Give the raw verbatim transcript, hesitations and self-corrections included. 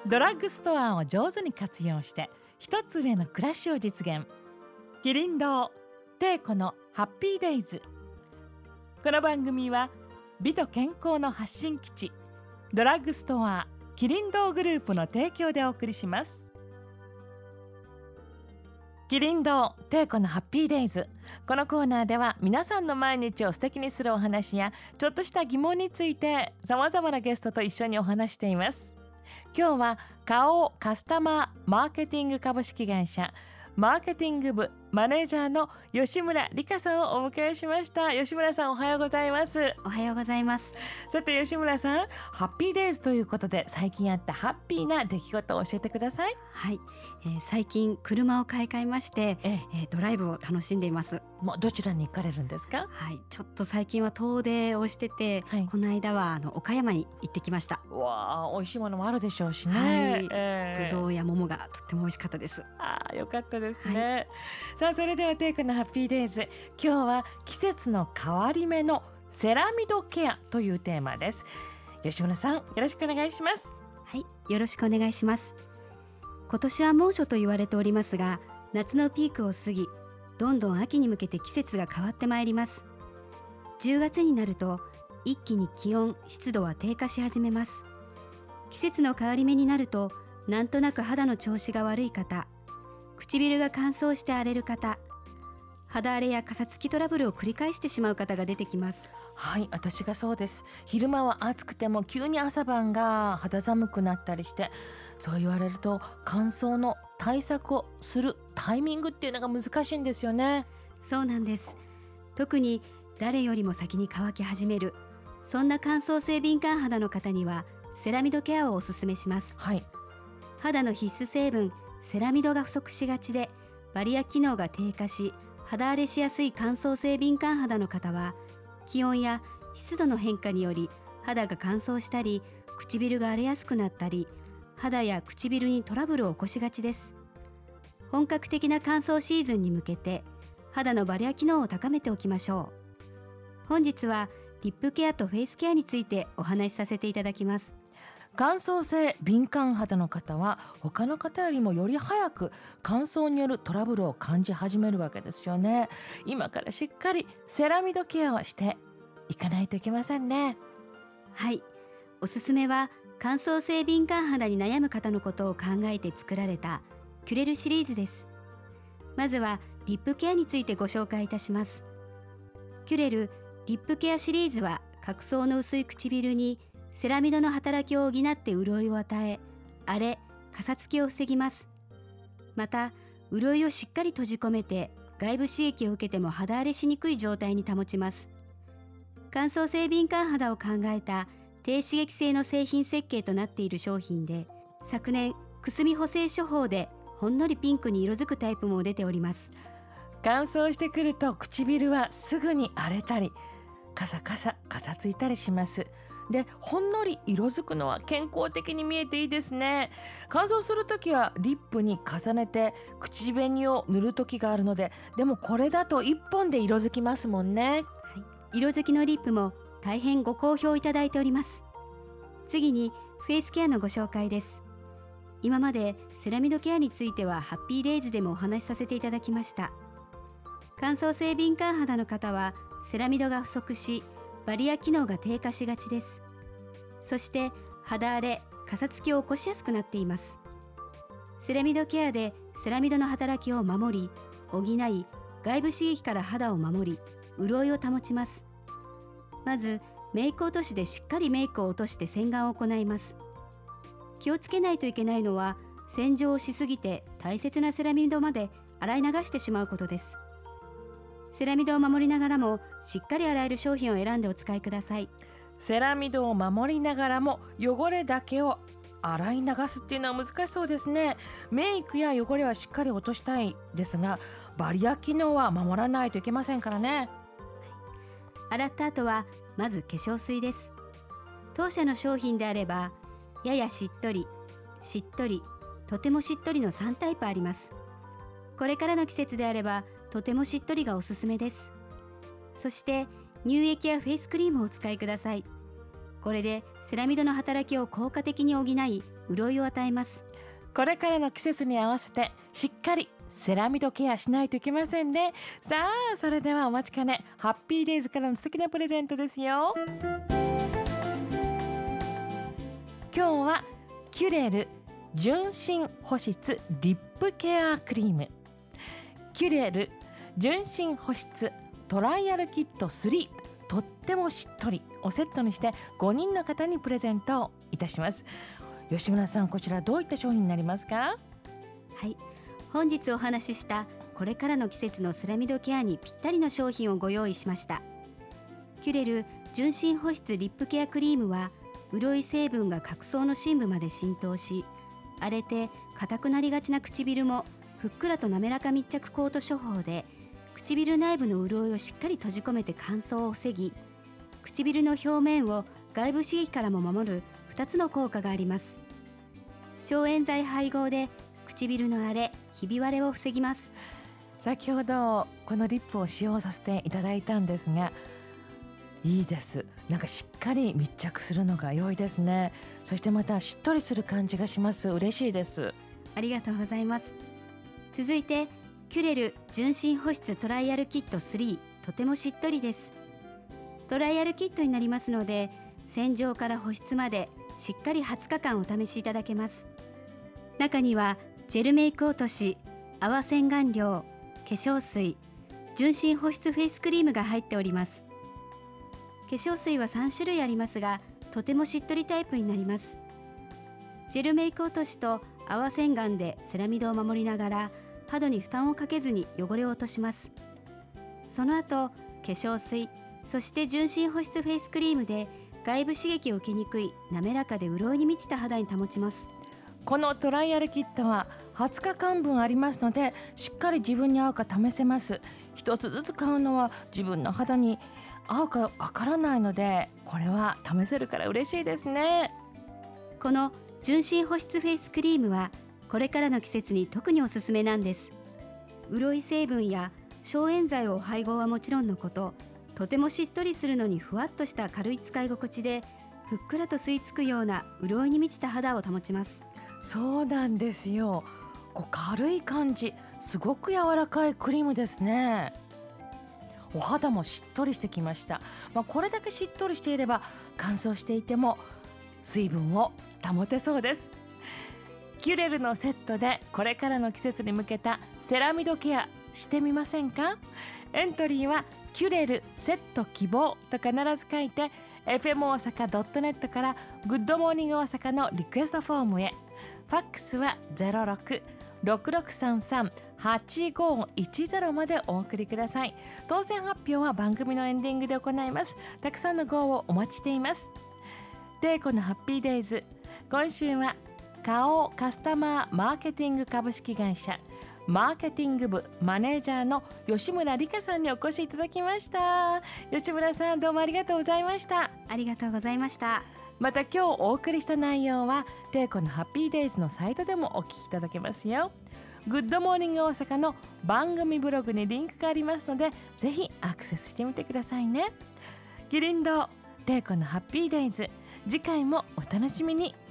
ドラッグストアを上手に活用して一つ上の暮らしを実現。キリン堂テイコのハッピーデイズ。この番組は美と健康の発信基地ドラッグストアキリン堂グループの提供でお送りします。キリン堂テイコのハッピーデイズ。このコーナーでは皆さんの毎日を素敵にするお話やちょっとした疑問についてさまざまなゲストと一緒にお話しています。今日は花王カスタマーマーケティング株式会社マーケティング部マネージャーの吉村理香さんをお迎えしました。吉村さん、おはようございます。 おはようございます。 さて吉村さん、ハッピーデイズということで最近あったハッピーな出来事を教えてください。 はい、えー、最近車を買い替えまして、えええー、ドライブを楽しんでいます。 もうどちらに行かれるんですか？ はい、ちょっと最近は遠出をしてて、はい、この間はあの岡山に行ってきました。 わあ、美味しいものもあるでしょうしね。 はい、 えー、 ぶどうや桃がとっても美味しかったです。 あー、よかったですね。はい、さあそれではテイクのハッピーデイズ、今日は季節の変わり目のセラミドケアというテーマです。吉村さん、よろしくお願いします。 はい、よろしくお願いします。今年は猛暑と言われておりますが、夏のピークを過ぎどんどん秋に向けて季節が変わってまいります。じゅうがつになると一気に気温湿度は低下し始めます。季節の変わり目になるとなんとなく肌の調子が悪い方、唇が乾燥して荒れる方、肌荒れやかさつきトラブルを繰り返してしまう方が出てきます。 はい、私がそうです。昼間は暑くても急に朝晩が肌寒くなったりして、そう言われると乾燥の対策をするタイミングっていうのが難しいんですよね。 そうなんです。特に誰よりも先に乾き始める、そんな乾燥性敏感肌の方にはセラミドケアをおすすめします。 はい、 肌の必須成分セラミドが不足しがちでバリア機能が低下し肌荒れしやすい乾燥性敏感肌の方は、気温や湿度の変化により肌が乾燥したり唇が荒れやすくなったり、肌や唇にトラブルを起こしがちです。本格的な乾燥シーズンに向けて肌のバリア機能を高めておきましょう。本日はリップケアとフェイスケアについてお話しさせていただきます。 乾燥性敏感肌の方は他の方よりもより早く乾燥によるトラブルを感じ始めるわけですよね。今からしっかりセラミドケアをしていかないといけませんね。 はい、おすすめは乾燥性敏感肌に悩む方のことを考えて作られたキュレルシリーズです。まずはリップケアについてご紹介いたします。キュレルリップケアシリーズは角層の薄い唇にセラミドの働きを補って潤いを与え、荒れ、かさつきを防ぎます。また、潤いをしっかり閉じ込めて外部刺激を受けても肌荒れしにくい状態に保ちます。乾燥性敏感肌を考えた低刺激性の製品設計となっている商品で、昨年くすみ補正処方でほんのりピンクに色づくタイプも出ております。 乾燥してくると唇はすぐに荒れたりカサカサかさついたりします。で、ほんのり色づくのは健康的に見えていいですね。乾燥するときはリップに重ねて口紅を塗るときがあるので、でもこれだといっぽんで色づきますもんね。 はい、色づきのリップも大変ご好評いただいております。次にフェイスケアのご紹介です。今までセラミドケアについてはハッピーデイズでもお話しさせていただきました。乾燥性敏感肌の方はセラミドが不足しバリア機能が低下しがちです。そして肌荒れ、かさつきを起こしやすくなっています。セラミドケアでセラミドの働きを守り、補い、外部刺激から肌を守り、潤いを保ちます。まずメイク落としでしっかりメイクを落として洗顔を行います。気をつけないといけないのは洗浄をしすぎて大切なセラミドまで洗い流してしまうことです。セラミドを守りながらもしっかり洗える商品を選んでお使いください。 セラミドを守りながらも汚れだけを洗い流すっていうのは難しそうですね。メイクや汚れはしっかり落としたいですが、バリア機能は守らないといけませんからね。はい、 洗った後はまず化粧水です。当社の商品であればややしっとり、しっとり、とてもしっとりのさんタイプあります。これからの季節であればとてもしっとりがおすすめです。そして乳液やフェイスクリームをお使いください。これでセラミドの働きを効果的に補い、潤いを与えます。 これからの季節に合わせてしっかりセラミドケアしないといけませんね。さあ、それではお待ちかね、ハッピーデイズからの素敵なプレゼントですよ。今日はキュレル純真保湿リップケアクリーム、キュレル純真保湿トライアルキットスリー、とってもしっとりをセットにしてごにんの方にプレゼントをいたします。吉村さん、こちらどういった商品になりますか？ はい、本日お話ししたこれからの季節のセラミドケアにぴったりの商品をご用意しました。キュレル純真保湿リップケアクリームは潤い成分が角層の深部まで浸透し、荒れて硬くなりがちな唇もふっくらと滑らか密着コート処方で、唇内部の潤いをしっかり閉じ込めて乾燥を防ぎ、唇の表面を外部刺激からも守るふたつの効果があります。消炎剤配合で唇の荒れ、ひび割れを防ぎます。 先ほどこのリップを使用させていただいたんですが、いいです。なんかしっかり密着するのが良いですね。そしてまたしっとりする感じがします。嬉しいです。 ありがとうございます。続いてキュレル純真保湿トライアルキットスリー、とてもしっとりです。トライアルキットになりますので、洗浄から保湿までしっかりはつかかんお試しいただけます。中にはジェルメイク落とし、泡洗顔料、化粧水、純真保湿フェイスクリームが入っております。化粧水はさんしゅるいありますが、とてもしっとりタイプになります。ジェルメイク落としと泡洗顔でセラミドを守りながら、肌に負担をかけずに汚れを落とします。その後、化粧水、そして純真保湿フェイスクリームで外部刺激を受けにくい滑らかで潤いに満ちた肌に保ちます。 このトライアルキットははつかかんぶんありますので、しっかり自分に合うか試せます。一つずつ買うのは自分の肌に合うかわからないので、これは試せるから嬉しいですね。 この純真保湿フェイスクリームはこれからの季節に特におすすめなんです。潤い成分や消炎剤を配合はもちろんのこと、とてもしっとりするのにふわっとした軽い使い心地で、ふっくらと吸い付くような潤いに満ちた肌を保ちます。 そうなんですよ。こう軽い感じ、すごく柔らかいクリームですね。お肌もしっとりしてきました。まあ、これだけしっとりしていれば乾燥していても水分を保てそうです。キュレルのセットでこれからの季節に向けたセラミドケアしてみませんか？エントリーはキュレルセット希望と必ず書いて エフエム 大阪 ドットネット からグッドモーニング大阪のリクエストフォームへ。ファックスは ゼロろく ろくろくさんさん はちごいちゼロ までお送りください。当選発表は番組のエンディングで行います。たくさんのご応募お待ちしています。デイコのハッピーデイズ、今週は花王カスタマーマーケティング株式会社マーケティング部マネージャーの吉村理香さんにお越しいただきました。吉村さん、どうもありがとうございました。 ありがとうございました。 また今日お送りした内容はデイコのハッピーデイズのサイトでもお聞きいただけますよ。グッドモーニング大阪の番組ブログにリンクがありますので、ぜひアクセスしてみてくださいね。ギリンドデイコのハッピーデイズ、次回もお楽しみに。